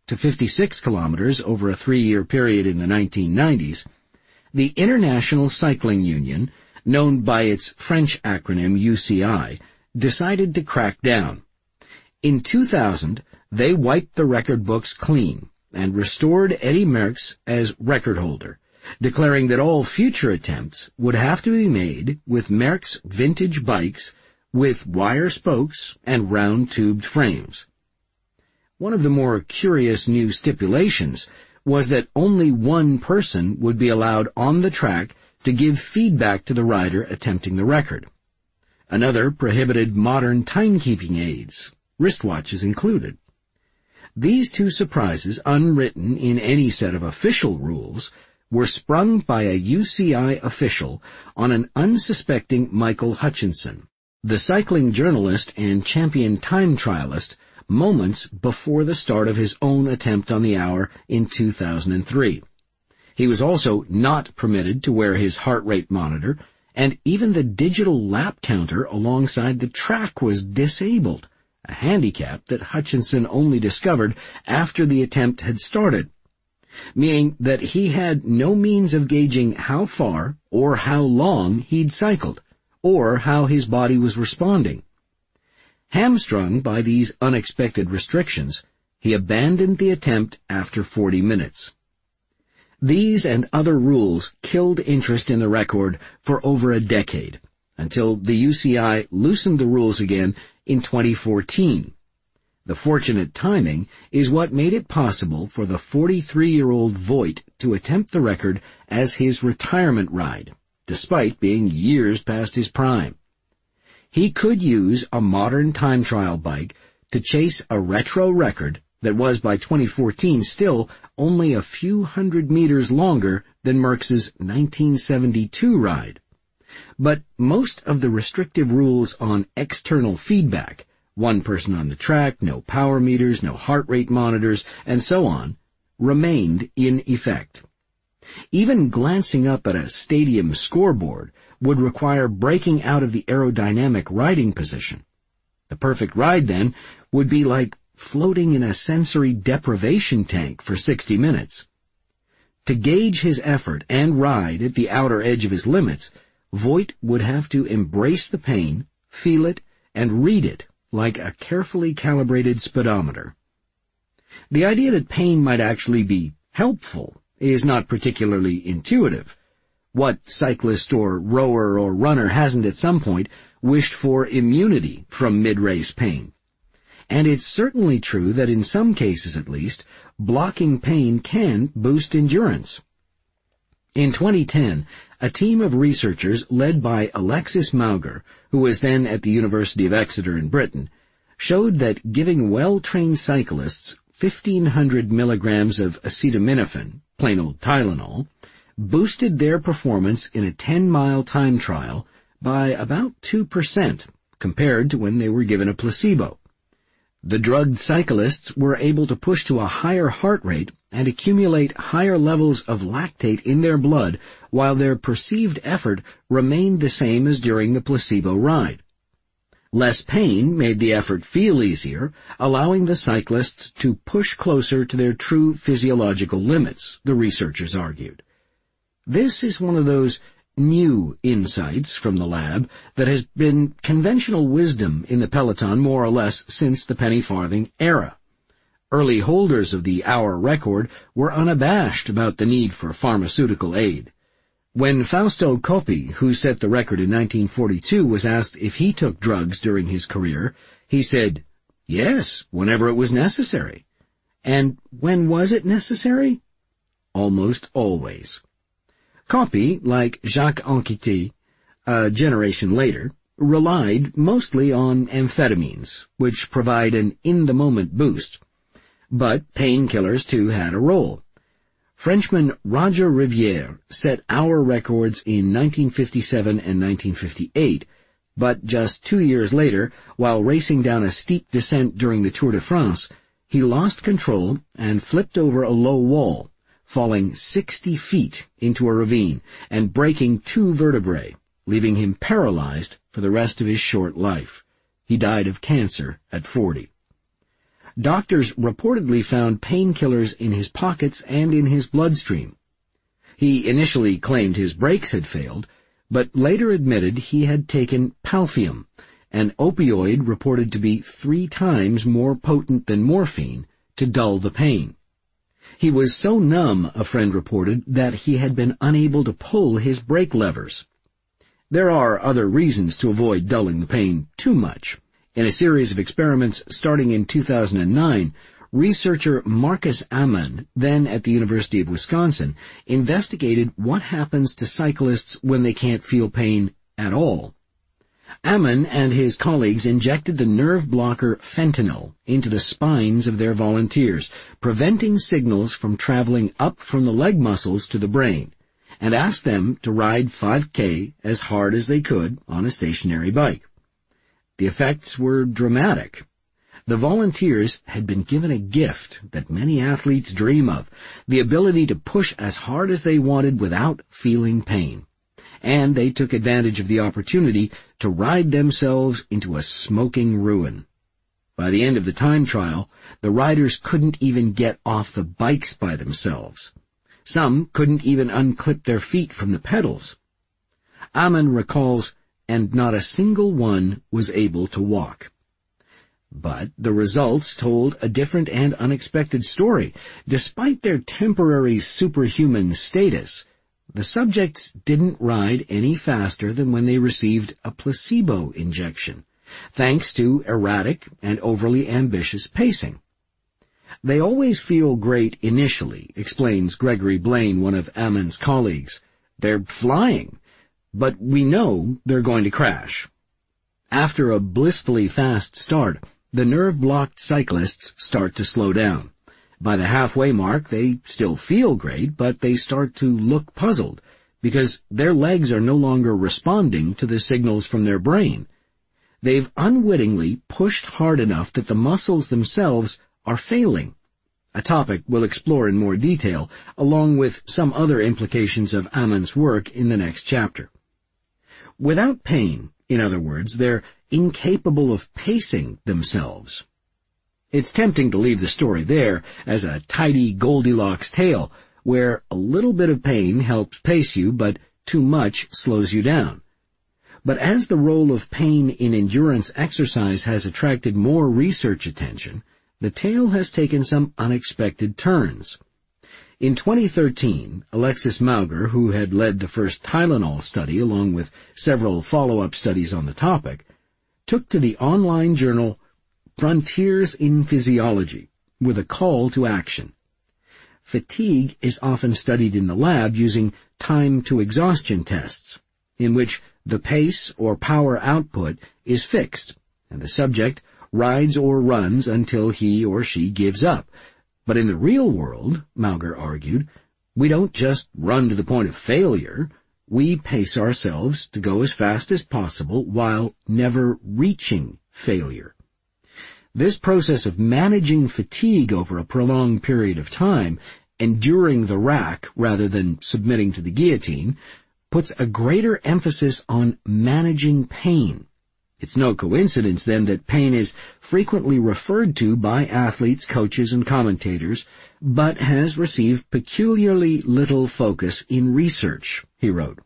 to 56 kilometers over a 3-year period in the 1990s, the International Cycling Union, known by its French acronym UCI, decided to crack down. In 2000, they wiped the record books clean and restored Eddy Merckx as record holder, declaring that all future attempts would have to be made with Merckx vintage bikes with wire spokes and round-tubed frames. One of the more curious new stipulations was that only one person would be allowed on the track to give feedback to the rider attempting the record. Another prohibited modern timekeeping aids, wristwatches included. These two surprises, unwritten in any set of official rules, were sprung by a UCI official on an unsuspecting Michael Hutchinson, the cycling journalist and champion time trialist, moments before the start of his own attempt on the hour in 2003. He was also not permitted to wear his heart rate monitor, and even the digital lap counter alongside the track was disabled, a handicap that Hutchinson only discovered after the attempt had started, meaning that he had no means of gauging how far or how long he'd cycled, or how his body was responding. Hamstrung by these unexpected restrictions, he abandoned the attempt after 40 minutes. These and other rules killed interest in the record for over a decade, until the UCI loosened the rules again in 2014. The fortunate timing is what made it possible for the 43-year-old Voigt to attempt the record as his retirement ride, despite being years past his prime. He could use a modern time trial bike to chase a retro record that was by 2014 still only a few hundred meters longer than Merckx's 1972 ride. But most of the restrictive rules on external feedback, one person on the track, no power meters, no heart rate monitors, and so on, remained in effect. Even glancing up at a stadium scoreboard would require breaking out of the aerodynamic riding position. The perfect ride, then, would be like floating in a sensory deprivation tank for 60 minutes. To gauge his effort and ride at the outer edge of his limits, Voigt would have to embrace the pain, feel it, and read it like a carefully calibrated speedometer. The idea that pain might actually be helpful is not particularly intuitive. What cyclist or rower or runner hasn't at some point wished for immunity from mid-race pain? And it's certainly true that in some cases at least, blocking pain can boost endurance. In 2010, a team of researchers led by Alexis Mauger, who was then at the University of Exeter in Britain, showed that giving well-trained cyclists 1,500 milligrams of acetaminophen, plain old Tylenol, boosted their performance in a 10-mile time trial by about 2% compared to when they were given a placebo. The drugged cyclists were able to push to a higher heart rate and accumulate higher levels of lactate in their blood while their perceived effort remained the same as during the placebo ride. Less pain made the effort feel easier, allowing the cyclists to push closer to their true physiological limits, the researchers argued. This is one of those new insights from the lab that has been conventional wisdom in the peloton more or less since the penny farthing era. Early holders of the hour record were unabashed about the need for pharmaceutical aid. When Fausto Coppi, who set the record in 1942, was asked if he took drugs during his career, he said, "Yes, whenever it was necessary." And when was it necessary? Almost always. Coppi, like Jacques Anquetil, a generation later, relied mostly on amphetamines, which provide an in-the-moment boost. But painkillers, too, had a role. Frenchman Roger Riviere set hour records in 1957 and 1958, but just 2 years later, while racing down a steep descent during the Tour de France, he lost control and flipped over a low wall, falling 60 feet into a ravine and breaking 2 vertebrae, leaving him paralyzed for the rest of his short life. He died of cancer at 40. doctors reportedly found painkillers in his pockets and in his bloodstream. He initially claimed his brakes had failed, but later admitted he had taken Palfium, an opioid reported to be 3 times more potent than morphine, to dull the pain. He was so numb, a friend reported, that he had been unable to pull his brake levers. There are other reasons to avoid dulling the pain too much. In a series of experiments starting in 2009, researcher Marcus Amann, then at the University of Wisconsin, investigated what happens to cyclists when they can't feel pain at all. Amann and his colleagues injected the nerve blocker fentanyl into the spines of their volunteers, preventing signals from traveling up from the leg muscles to the brain, and asked them to ride 5K as hard as they could on a stationary bike. The effects were dramatic. The volunteers had been given a gift that many athletes dream of, the ability to push as hard as they wanted without feeling pain. And they took advantage of the opportunity to ride themselves into a smoking ruin. By the end of the time trial, the riders couldn't even get off the bikes by themselves. Some couldn't even unclip their feet from the pedals. Amann recalls, and not a single one was able to walk. But the results told a different and unexpected story. Despite their temporary superhuman status, the subjects didn't ride any faster than when they received a placebo injection, thanks to erratic and overly ambitious pacing. They always feel great initially, explains Gregory Blaine, one of Amann's colleagues. They're flying, but we know they're going to crash. After a blissfully fast start, the nerve-blocked cyclists start to slow down. By the halfway mark, they still feel great, but they start to look puzzled because their legs are no longer responding to the signals from their brain. They've unwittingly pushed hard enough that the muscles themselves are failing, a topic we'll explore in more detail, along with some other implications of Amann's work in the next chapter. Without pain, in other words, they're incapable of pacing themselves. It's tempting to leave the story there as a tidy Goldilocks tale, where a little bit of pain helps pace you, but too much slows you down. But as the role of pain in endurance exercise has attracted more research attention, the tale has taken some unexpected turns. In 2013, Alexis Mauger, who had led the first Tylenol study along with several follow-up studies on the topic, took to the online journal Frontiers in Physiology with a call to action. Fatigue is often studied in the lab using time-to-exhaustion tests, in which the pace or power output is fixed, and the subject rides or runs until he or she gives up. But in the real world, Mauger argued, we don't just run to the point of failure. We pace ourselves to go as fast as possible while never reaching failure. This process of managing fatigue over a prolonged period of time, enduring the rack rather than submitting to the guillotine, puts a greater emphasis on managing pain. It's no coincidence, then, that pain is frequently referred to by athletes, coaches, and commentators, but has received peculiarly little focus in research, he wrote.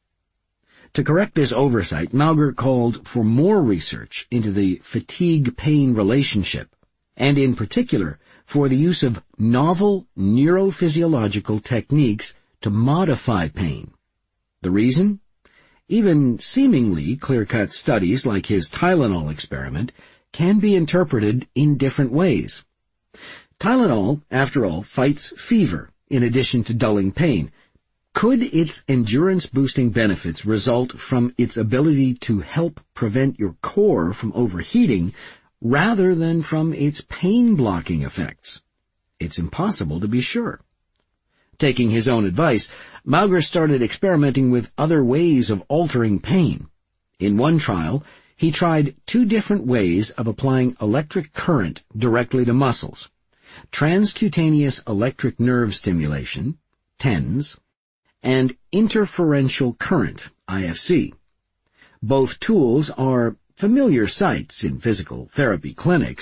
To correct this oversight, Mauger called for more research into the fatigue-pain relationship, and in particular for the use of novel neurophysiological techniques to modify pain. The reason? Even seemingly clear-cut studies like his Tylenol experiment can be interpreted in different ways. Tylenol, after all, fights fever in addition to dulling pain. Could its endurance-boosting benefits result from its ability to help prevent your core from overheating rather than from its pain-blocking effects? It's impossible to be sure. Taking his own advice, Mauger started experimenting with other ways of altering pain. In one trial, he tried 2 different ways of applying electric current directly to muscles: transcutaneous electric nerve stimulation, TENS, and interferential current, IFC. Both tools are familiar sights in physical therapy clinics,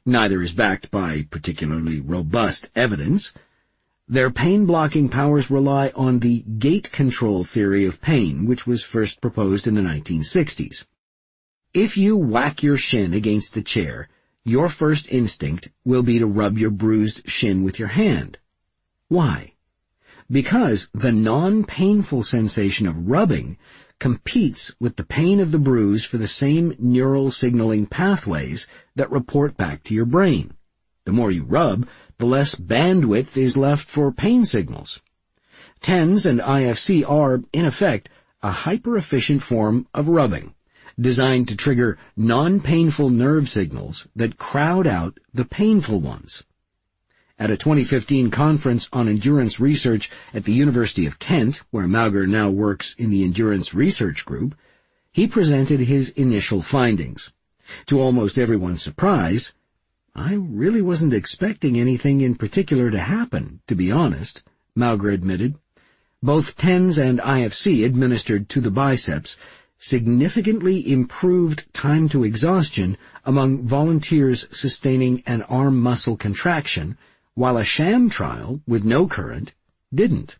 Neither is backed by particularly robust evidence. Their pain-blocking powers rely on the gate control theory of pain, which was first proposed in the 1960s. If you whack your shin against a chair, your first instinct will be to rub your bruised shin with your hand. Why? Because the non-painful sensation of rubbing competes with the pain of the bruise for the same neural signaling pathways that report back to your brain. The more you rub, the less bandwidth is left for pain signals. TENS and IFC are, in effect, a hyper-efficient form of rubbing, designed to trigger non-painful nerve signals that crowd out the painful ones. At a 2015 conference on endurance research at the University of Kent, where Mauger now works in the Endurance Research Group, he presented his initial findings. To almost everyone's surprise, I really wasn't expecting anything in particular to happen, to be honest, Mauger admitted. Both TENS and IFC administered to the biceps significantly improved time to exhaustion among volunteers sustaining an arm muscle contraction, while a sham trial with no current didn't.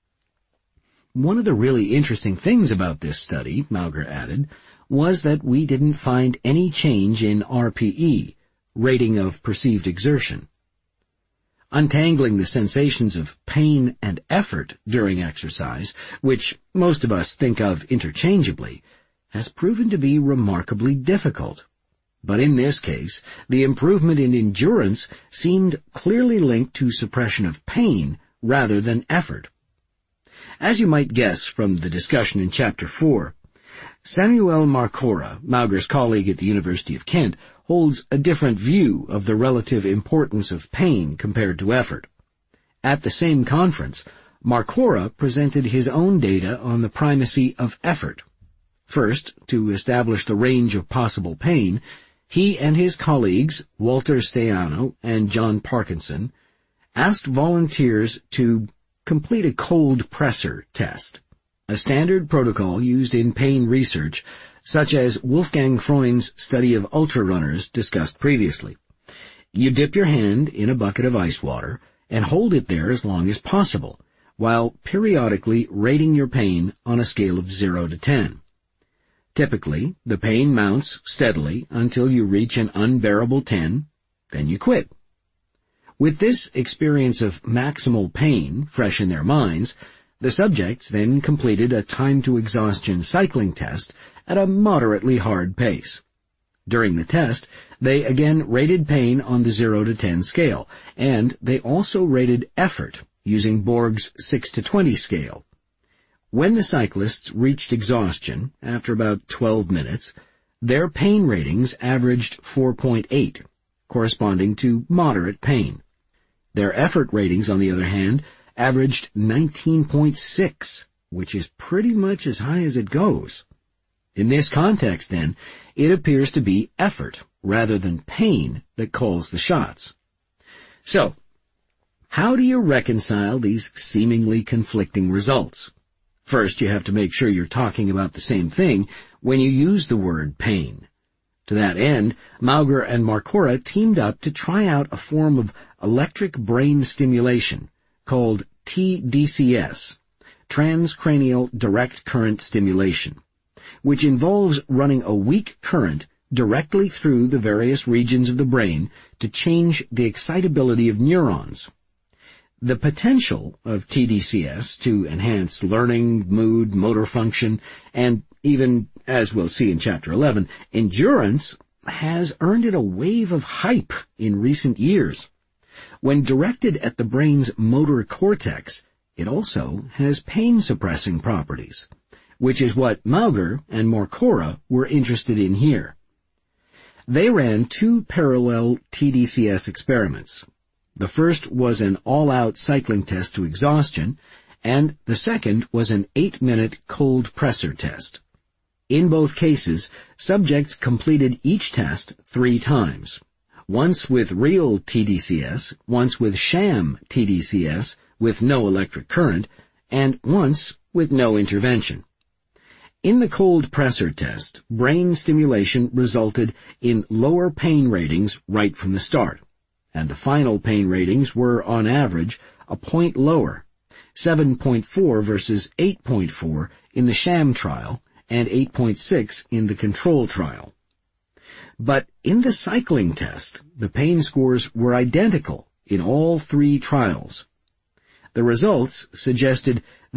One of the really interesting things about this study, Mauger added, was that we didn't find any change in RPE, rating of perceived exertion. Untangling the sensations of pain and effort during exercise, which most of us think of interchangeably, has proven to be remarkably difficult. But in this case, the improvement in endurance seemed clearly linked to suppression of pain rather than effort. As you might guess from the discussion in Chapter 4, Samuel Marcora, Mauger's colleague at the University of Kent, holds a different view of the relative importance of pain compared to effort. At the same conference, Marcora presented his own data on the primacy of effort. First, to establish the range of possible pain, he and his colleagues, Walter Staiano and John Parkinson, asked volunteers to complete a cold pressor test, a standard protocol used in pain research, such as Wolfgang Freund's study of ultrarunners discussed previously. You dip your hand in a bucket of ice water and hold it there as long as possible, while periodically rating your pain on a scale of 0 to 10. Typically, the pain mounts steadily until you reach an unbearable 10, then you quit. With this experience of maximal pain fresh in their minds, the subjects then completed a time-to-exhaustion cycling test at a moderately hard pace. During the test, they again rated pain on the 0 to 10 scale, and they also rated effort using Borg's 6 to 20 scale. When the cyclists reached exhaustion, after about 12 minutes, their pain ratings averaged 4.8, corresponding to moderate pain. Their effort ratings, on the other hand, averaged 19.6, which is pretty much as high as it goes. In this context, then, it appears to be effort rather than pain that calls the shots. So, how do you reconcile these seemingly conflicting results? First, you have to make sure you're talking about the same thing when you use the word pain. To that end, Mauger and Marcora teamed up to try out a form of electric brain stimulation called TDCS, transcranial direct current stimulation, which involves running a weak current directly through the various regions of the brain to change the excitability of neurons. The potential of TDCS to enhance learning, mood, motor function, and even, as we'll see in Chapter 11, endurance has earned it a wave of hype in recent years. When directed at the brain's motor cortex, it also has pain-suppressing properties, which is what Mauger and Marcora were interested in here. They ran 2 parallel TDCS experiments. The first was an all-out cycling test to exhaustion, and the second was an 8-minute cold pressor test. In both cases, subjects completed each test 3 times, once with real TDCS, once with sham TDCS with no electric current, and once with no intervention. In the cold pressor test, brain stimulation resulted in lower pain ratings right from the start, and the final pain ratings were, on average, a point lower, 7.4 versus 8.4 in the sham trial and 8.6 in the control trial. But in the cycling test, the pain scores were identical in all three trials. The results suggested